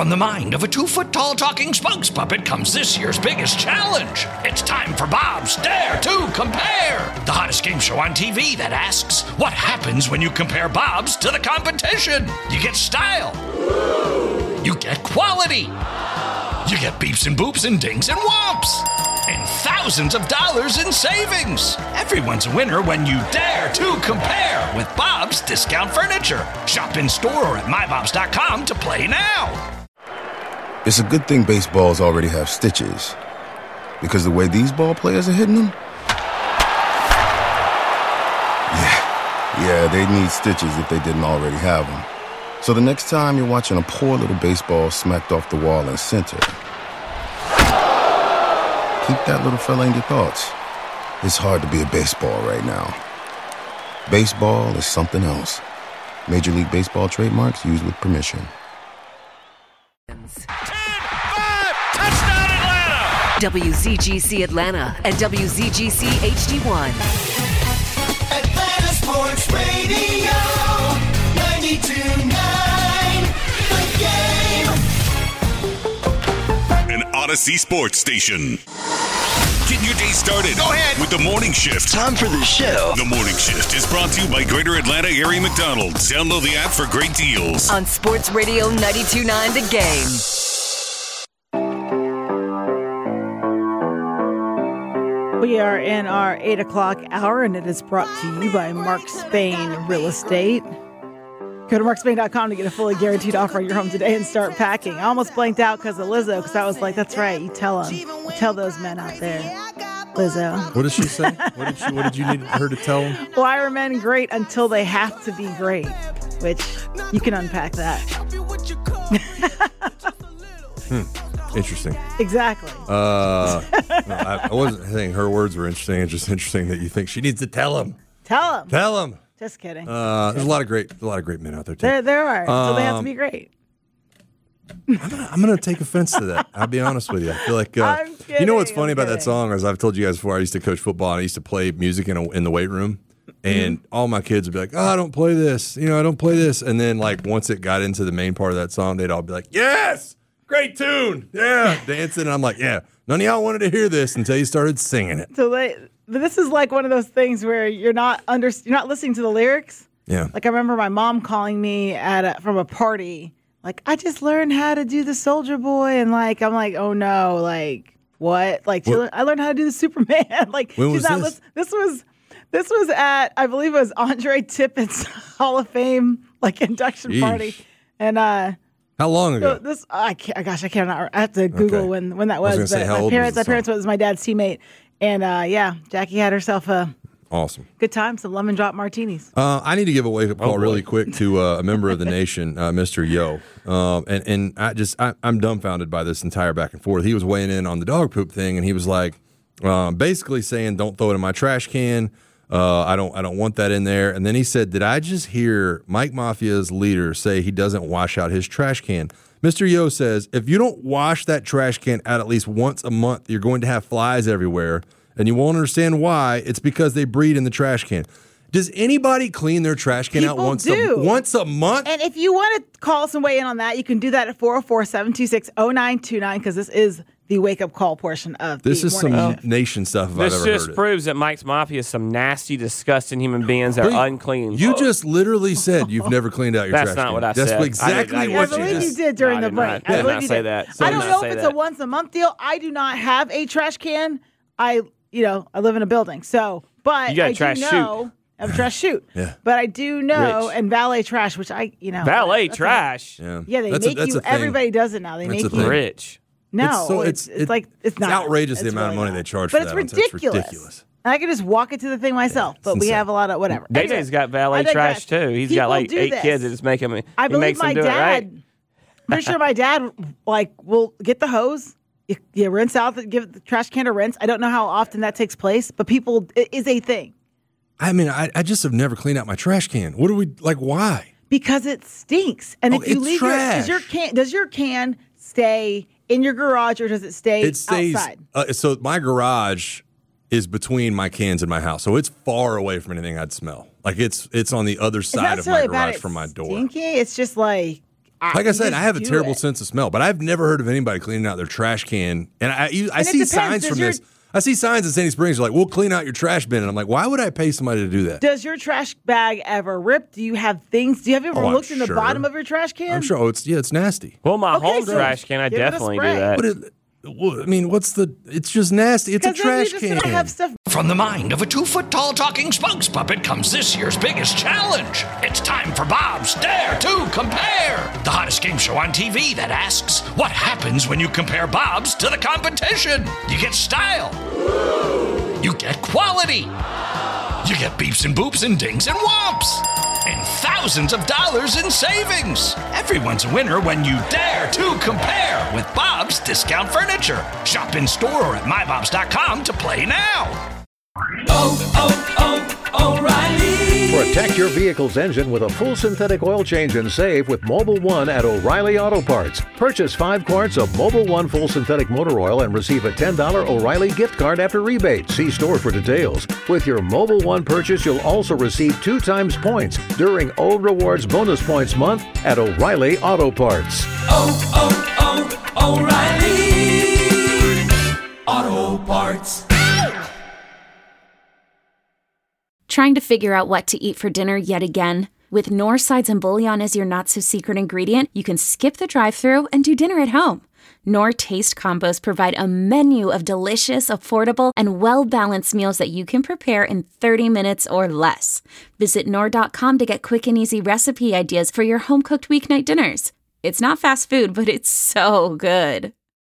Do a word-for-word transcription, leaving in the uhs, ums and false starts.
From the mind of a two-foot-tall talking spokes puppet comes this year's biggest challenge. It's time for Bob's Dare to Compare, the hottest game show on T V that asks, what happens when you compare Bobs to the competition? You get style. You get quality. You get beeps and boops and dings and whomps. And thousands of dollars in savings. Everyone's a winner when you dare to compare with Bob's Discount Furniture. Shop in store or at my bobs dot com to play now. It's a good thing baseballs already have stitches, because the way these ball players are hitting them, yeah, yeah, they need stitches if they didn't already have them. So the next time you're watching a poor little baseball smacked off the wall in center, keep that little fella in your thoughts. It's hard to be a baseball right now. Baseball is something else. Major League Baseball trademarks used with permission. ten five, touchdown Atlanta! W Z G C Atlanta and W Z G C H D one. Atlanta Sports Radio, ninety-two point nine, The Game. An Odyssey Sports Station. Getting your day started. Go ahead. With the Morning Shift. Time for the show. The Morning Shift is brought to you by Greater Atlanta Area McDonald's. Download the app for great deals. On Sports Radio ninety-two point nine The Game. We are in our eight o'clock hour, and it is brought to you by Mark Spain Real Estate. Go to mark spain dot com to get a fully guaranteed offer on your home today and start packing. I almost blanked out because of Lizzo, because I was like, that's right, you tell them. You tell those men out there, Lizzo. What did she say? What did she? What did you need her to tell them? Why are men great until they have to be great? Which, you can unpack that. hmm. Interesting. Exactly. Uh, no, I, I wasn't saying her words were interesting. It's just interesting that you think she needs to tell him. Tell them. Tell him. Just kidding. Uh, there's a lot of great, there's a lot of great men out there too. There, there are. Um, so they have to be great. I'm gonna, I'm gonna take offense to that. I'll be honest with you. I feel like uh, I'm kidding, you know what's funny I'm about kidding. that song, as I've told you guys before. I used to coach football and I used to play music in a, in the weight room, and Mm-hmm. all my kids would be like, "Oh, I don't play this. You know, I don't play this." And then like once it got into the main part of that song, they'd all be like, "Yes, great tune, yeah," dancing. And I'm like, "Yeah, none of y'all wanted to hear this until you started singing it." So they, but this is like one of those things where you're not under, you're not listening to the lyrics. Yeah. Like I remember my mom calling me at a, from a party. Like, I just learned how to do the Soldier Boy, and like I'm like, oh no, like what? Like What? I learned how to do the Superman. Like When she's was not this? lis- this was this was at, I believe it was Andre Tippett's Hall of Fame like induction Yeesh. party, and uh. How long So ago? this, I can't, gosh, I cannot. I have to Google Okay. when, when that I was. was gonna say, but how my old was parents, the my parents song? was my dad's teammate, and uh, yeah, Jackie had herself a Awesome. good time, some lemon drop martinis. Uh, I need to give a wake up call boy. really quick to uh, a member of the nation, uh, Mister Yo, um, and and I just I, I'm dumbfounded by this entire back and forth. He was weighing in on the dog poop thing, and he was like, um, basically saying, "Don't throw it in my trash can. Uh, I don't I don't want that in there." And then he said, "Did I just hear Mike Mafia's leader say he doesn't wash out his trash can?" Mister Yo says, "If you don't wash that trash can out at least once a month, you're going to have flies everywhere. And you won't understand why. It's because they breed in the trash can." Does anybody clean their trash can out People once do. a once a month? And if you want to call us and weigh in on that, you can do that at four oh four, seven two six, oh nine two nine, because this is the wake up call portion of This the is some morning shift. nation stuff if This I've ever just heard it. proves that Mike's Mafia is some nasty, disgusting human beings that Wait, are unclean. You just literally said you've never cleaned out your That's trash not can. what I That's said. exactly I did- I what I you believe just you did during No, I the did break. not. I I did believe not you say did. that. I Did don't not know say if it's that. a once a month deal. I do not have a trash can. I, you know, I live in a building, so but You got a I trash do chute. know. I have a trash chute. Yeah. But I do know, Rich. and valet trash, which I, you know, Valet that's a- trash. Yeah, Yeah, they That's a- make that's you. a thing. Everybody does it now. They That's make a you. thing. Rich. No, It's so- it's, it's- it's like it's it's not outrageous the It's amount of really money they not. charge but for it's that on- it's ridiculous. ridiculous. And I can just walk it to the thing myself, but we insane. have a lot of whatever. Day Anyway, Day's got I valet digress. trash too. He's People got like do eight this. kids that just make him. I he believe makes my them do dad. it right. Pretty sure my dad like will get the hose. You, you rinse out, the, give the trash can a rinse. I don't know how often that takes place, but people it is a thing I mean, I, I just have never cleaned out my trash can. What do we like? Why? because it stinks. And Oh, if you it's leave trash. your does your can does your can stay in your garage or does it stay It stays. outside? Uh, so my garage is between my cans and my house, so it's far away from anything I'd smell. Like it's it's on the other It's side not of my necessarily about garage it from my door. Stinky. It's just like Like I said, just I have a do terrible it. sense of smell, but I've never heard of anybody cleaning out their trash can. And I, I And see it depends. signs Does from your- this. I see signs in Sandy Springs like, we'll clean out your trash bin. And I'm like, why would I pay somebody to do that? Does your trash bag ever rip? Do you have things? Do you have you ever Oh, I'm looked in the sure. bottom of your trash can? I'm sure. Oh, it's yeah, it's nasty. Well, my Okay, home so trash can, I give it a definitely do spray. that. But it, well, I mean, what's the? It's just nasty. It's a 'Cause then you trash just can. don't have stuff. From the mind of a two-foot-tall talking spokes puppet comes this year's biggest challenge. It's time for Bob's Dare to Compare, the hottest game show on T V that asks, what happens when you compare Bob's to the competition? You get style. You get quality. You get beeps and boops and dings and whomps. And thousands of dollars in savings. Everyone's a winner when you dare to compare with Bob's Discount Furniture. Shop in store or at my bobs dot com to play now. Oh, oh, oh, O'Reilly. Protect your vehicle's engine with a full synthetic oil change and save with Mobile One at O'Reilly Auto Parts. Purchase five quarts of Mobile One full synthetic motor oil and receive a ten dollars O'Reilly gift card after rebate. See store for details. With your Mobile One purchase, you'll also receive two times points during O Rewards Bonus Points Month at O'Reilly Auto Parts. Oh, oh, oh, O'Reilly. Auto Parts. Trying to figure out what to eat for dinner yet again? With Knorr sides and bouillon as your not-so-secret ingredient, you can skip the drive-thru and do dinner at home. Knorr Taste Combos provide a menu of delicious, affordable, and well-balanced meals that you can prepare in thirty minutes or less. Visit Knorr dot com to get quick and easy recipe ideas for your home-cooked weeknight dinners. It's not fast food, but it's so good.